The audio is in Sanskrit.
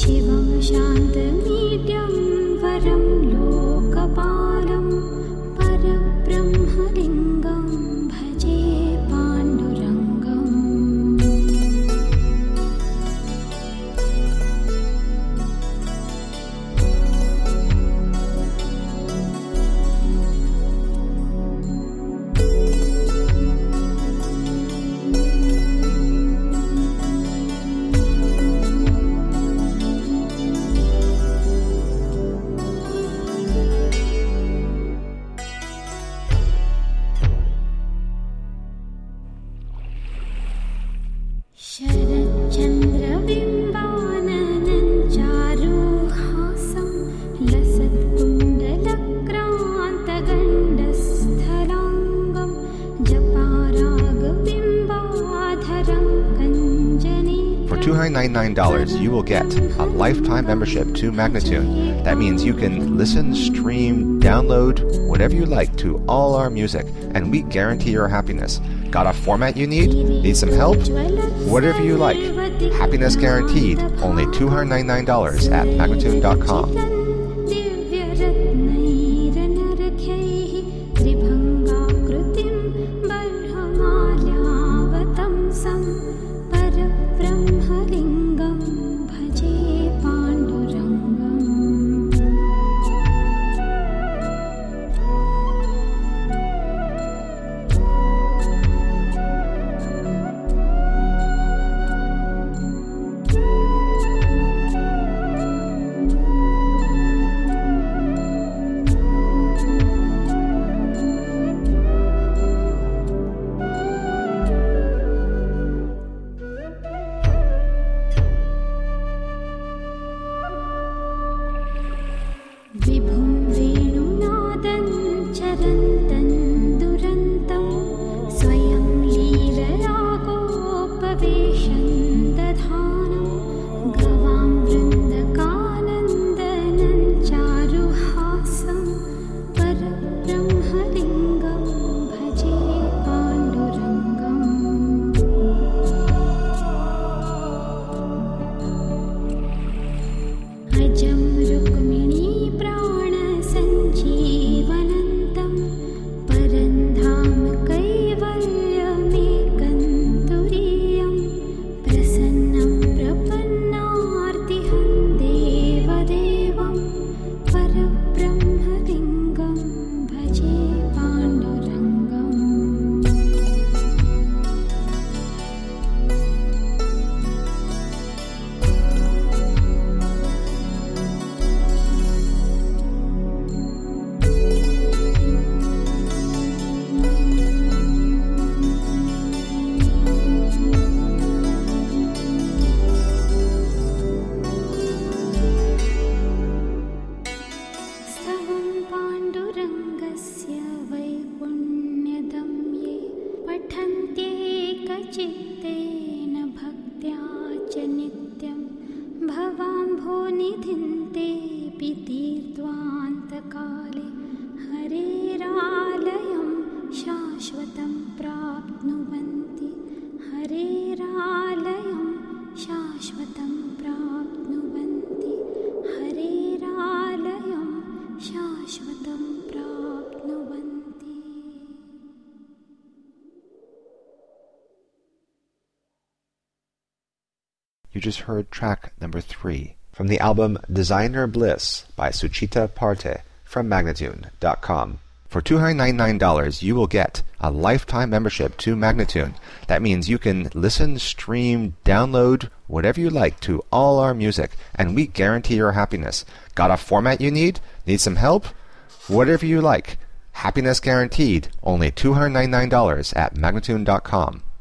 शिवं शान्तमीड्यं वरं लोकपालं परब्रह्मलिङ्गं भजे पाण्डुरङ्गम्। शरच्चन्द्रबिम्बाननं चारुहासं लसत्कुण्डलक्रान्तगण्डस्थलाङ्गं जपारागबिम्बाधरं कञ्जने। For $299, you will get a lifetime membership to Magnatune. That means you can listen, stream, download, whatever you like to all our music, and we guarantee your happiness. Got a format you need? Need some help? Whatever you like. Happiness guaranteed. Only $299 at Magnatune.com. विभुं वेणुनादं चरन्तं दुरन्तं स्वयं लीलरागोपवेशं दधानं गवां वृन्दकानन्दनं चारुहासं परब्रह्मलिङ्गं भजे पाण्डुरङ्गम्। अजं रुक्मिणी प्राणसञ्जीवनन्तं परन्धाम कैवल्यमेकं तुरीयं प्रसन्नं प्रपन्नार्तिहं देवदेवं परब्रह्मलिङ्गं भजे पाण्डुरङ्गम्। स्तवं पाण्डुरङ्गस्य वैपुण्यदं ये पठन्त्येकचित्तेन भक्त्या च नित्यं भवाम्भोनिधिं तेऽपि तीर्त्वान्तकाले हरेरालयं शाश्वतं प्राप्नुवन्ति। हरेरालयं शाश्वतं प्राप्नुवन्ति। हरेरालयं शाश्वतं प्राप्नुवन्ति। You just heard track number 3 from the album Designer Bliss by Suchita Parte from Magnatune.com. For $299, you will get a lifetime membership to Magnatune. That means you can listen, stream, download, whatever you like to all our music, and we guarantee your happiness. Got a format you need? Need some help? Whatever you like. Happiness guaranteed. Only $299 at Magnatune.com.